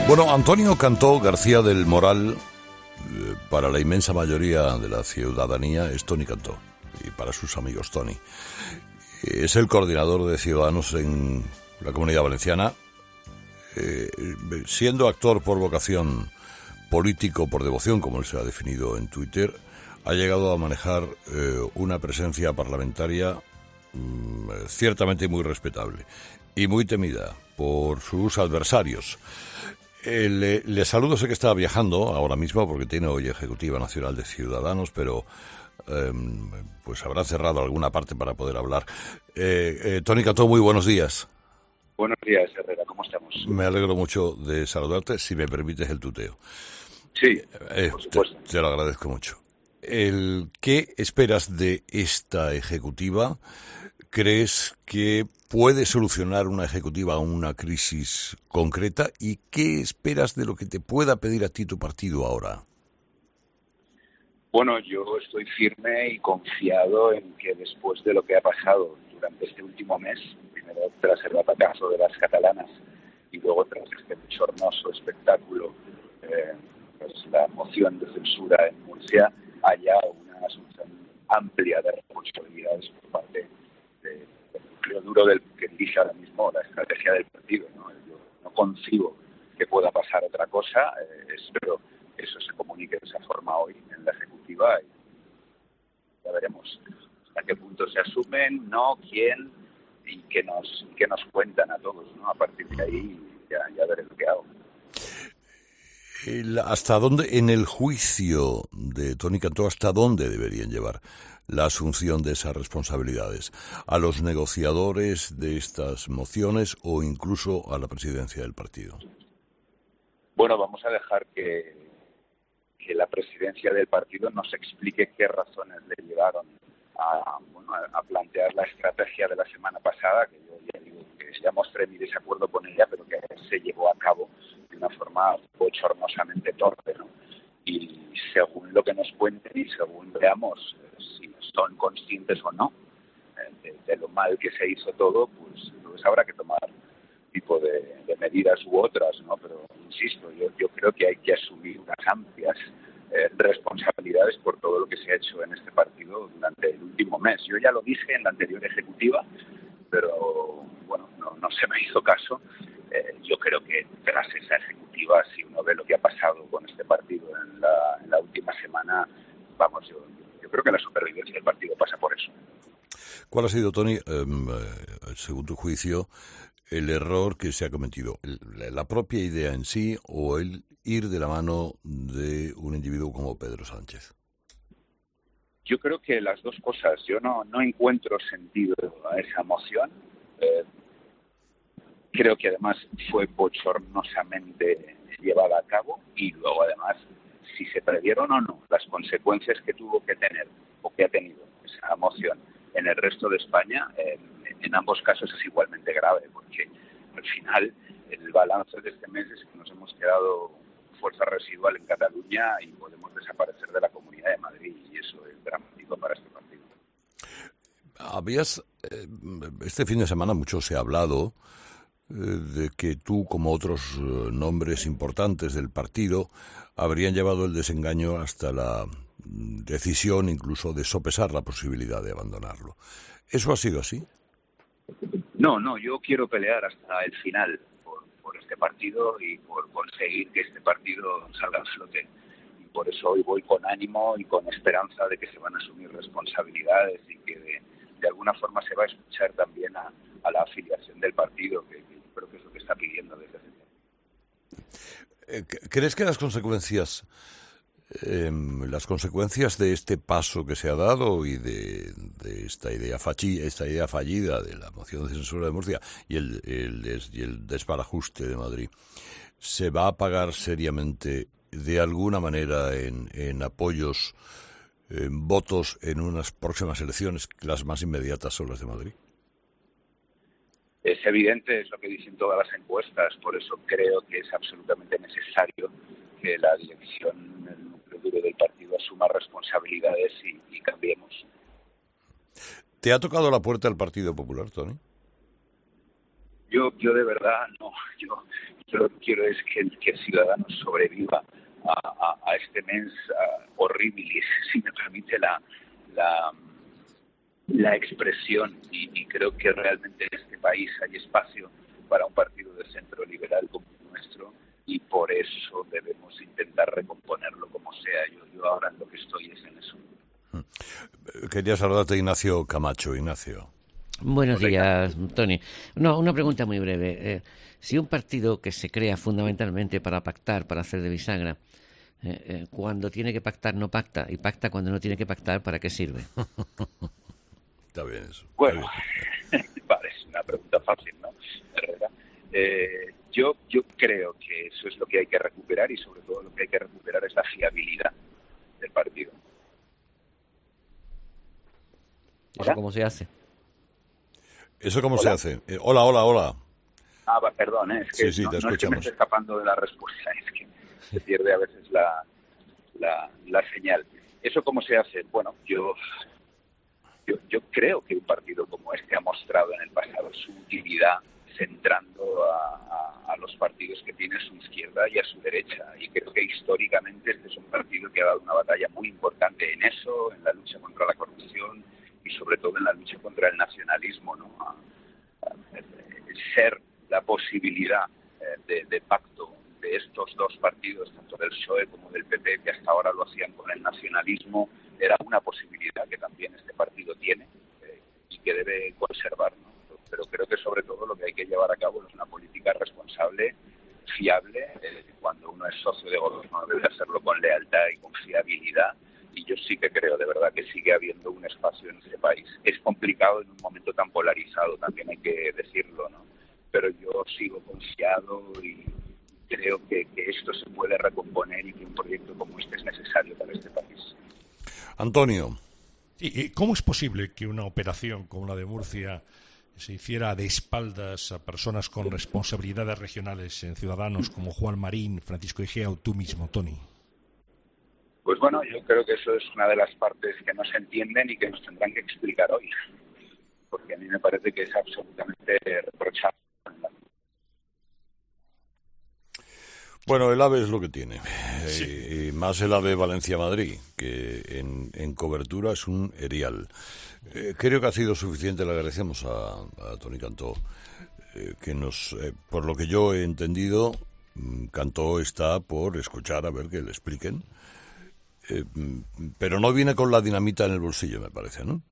Bueno, Antonio Cantó García del Moral, para la inmensa mayoría de la ciudadanía, es Toni Cantó, y para sus amigos Toni. Es el coordinador de Ciudadanos en la Comunidad Valenciana, siendo actor por vocación, político por devoción, como él se ha definido en Twitter, ha llegado a manejar una presencia parlamentaria ciertamente muy respetable y muy temida por sus adversarios. Le saludo, sé que está viajando ahora mismo porque tiene hoy Ejecutiva Nacional de Ciudadanos, pero pues habrá cerrado alguna parte para poder hablar. Toni Cantó, muy buenos días. Buenos días, Herrera, ¿cómo estamos? Me alegro mucho de saludarte, si me permites el tuteo. Sí, por supuesto. Te lo agradezco mucho. ¿Qué esperas de esta Ejecutiva? ¿Crees que puede solucionar una Ejecutiva una crisis concreta? ¿Y qué esperas de lo que te pueda pedir a ti tu partido ahora? Bueno, yo estoy firme y confiado en que después de lo que ha pasado durante este último mes, primero tras el batacazo de las catalanas y luego tras este bochornoso espectáculo, pues la moción de censura en Murcia, haya una asunción amplia de responsabilidades por parte del núcleo duro del que dirige ahora mismo la estrategia del partido, ¿no? Yo no concibo que pueda pasar otra cosa, espero que eso se comunique de esa forma hoy en la Ejecutiva y ya veremos hasta qué punto se asumen, no, quién y qué nos cuentan a todos, ¿no? A partir de ahí ya veré lo que hago. ¿Hasta dónde, en el juicio de Toni Cantó, hasta dónde deberían llevar la asunción de esas responsabilidades? ¿A los negociadores de estas mociones o incluso a la presidencia del partido? Bueno, vamos a dejar que la presidencia del partido nos explique qué razones le llevaron a plantear la estrategia de la semana pasada, que yo ya digo que ya mostré mi desacuerdo con ella, pero que se llevó a cabo de una forma bochornosamente torpe, ¿no? Y según lo que nos cuenten y según veamos si son conscientes o no de lo mal que se hizo todo, pues habrá que tomar tipo de medidas u otras, ¿no? Pero insisto, yo creo que hay que asumir unas amplias responsabilidades por todo lo que se ha hecho en este partido durante el último mes. Yo ya lo dije en la anterior Ejecutiva, pero bueno, no se me hizo caso. Yo creo que tras esa Ejecutiva, si uno ve lo que ha pasado con este partido en la última semana, vamos, yo creo que la supervivencia del partido pasa por eso. ¿Cuál ha sido, Toni, según tu juicio, el error que se ha cometido? ¿La propia idea en sí o el ir de la mano de un individuo como Pedro Sánchez? Yo creo que las dos cosas. Yo no encuentro sentido a esa moción. Creo que además fue bochornosamente llevada a cabo y luego además si se previeron o no las consecuencias que tuvo que tener o que ha tenido esa moción en el resto de España, en ambos casos es igualmente grave, porque al final el balance de este mes es que nos hemos quedado fuerza residual en Cataluña y podemos desaparecer de la Comunidad de Madrid, y eso es dramático para este partido. Este fin de semana mucho se ha hablado de que tú, como otros nombres importantes del partido, habrían llevado el desengaño hasta la decisión incluso de sopesar la posibilidad de abandonarlo. ¿Eso ha sido así? No, yo quiero pelear hasta el final por este partido y por conseguir que este partido salga a flote. Y por eso hoy voy con ánimo y con esperanza de que se van a asumir responsabilidades y que de alguna forma se va a escuchar también a la afiliación del partido, que creo que es lo que está pidiendo desde hace tiempo. ¿Crees que las consecuencias de este paso que se ha dado y de esta idea fallida de la moción de censura de Murcia y el desbarajuste de Madrid se va a pagar seriamente de alguna manera en apoyos, en votos en unas próximas elecciones, las más inmediatas son las de Madrid? Es evidente, es lo que dicen todas las encuestas, por eso creo que es absolutamente necesario que la dirección, el núcleo duro del partido asuma responsabilidades y cambiemos. ¿Te ha tocado la puerta del Partido Popular, Toni? Yo de verdad no, Yo lo que quiero es que el ciudadano sobreviva a este mes horribilis, si me permite la expresión, y creo que realmente en este país hay espacio para un partido de centro liberal como el nuestro, y por eso debemos intentar recomponerlo como sea. Yo ahora en lo que estoy es en eso. Quería saludarte, Ignacio Camacho. Ignacio. Buenos días, Tony. No, una pregunta muy breve. Si un partido que se crea fundamentalmente para pactar, para hacer de bisagra, cuando tiene que pactar no pacta, y pacta cuando no tiene que pactar, ¿para qué sirve? Está bien eso. Bueno, vale, es una pregunta fácil, ¿no? Herrera. Yo creo que eso es lo que hay que recuperar, y sobre todo lo que hay que recuperar es la fiabilidad del partido. ¿Eso cómo se hace? ¿Eso cómo se hace? Hola. Perdón, es que sí, te no es que me esté escuchamos. escapando de la respuesta, es que se pierde a veces la señal. ¿Eso cómo se hace? Bueno, yo creo que un partido como este ha mostrado en el pasado su utilidad centrando a los partidos que tiene a su izquierda y a su derecha. Y creo que históricamente este es un partido que ha dado una batalla muy importante en eso, en la lucha contra la corrupción y sobre todo en la lucha contra el nacionalismo, ¿no? Ser la posibilidad de pacto de estos dos partidos, tanto del PSOE como del PP, que hasta ahora lo hacían con el nacionalismo, era una posibilidad que también este partido tiene y que debe conservar, ¿no? Pero creo que sobre todo lo que hay que llevar a cabo es una política responsable, fiable. Cuando uno es socio de gobierno debe hacerlo con lealtad y con fiabilidad, y yo sí que creo de verdad que sigue habiendo un espacio en este país. Es complicado en un momento tan polarizado, también hay que decirlo, ¿no? Pero yo sigo confiado y creo que esto se puede recomponer y que un proyecto como este es necesario para este país. Antonio. ¿Y cómo es posible que una operación como la de Murcia se hiciera de espaldas a personas con responsabilidades regionales en Ciudadanos como Juan Marín, Francisco Egea o tú mismo, Tony? Pues bueno, yo creo que eso es una de las partes que no se entienden y que nos tendrán que explicar hoy, porque a mí me parece que es absolutamente reprochable. Bueno, el AVE es lo que tiene, Sí. y más el AVE Valencia-Madrid, que en cobertura es un erial. Creo que ha sido suficiente, le agradecemos a Tony Cantó, que por lo que yo he entendido, Cantó está por escuchar a ver que le expliquen, pero no viene con la dinamita en el bolsillo, me parece, ¿no?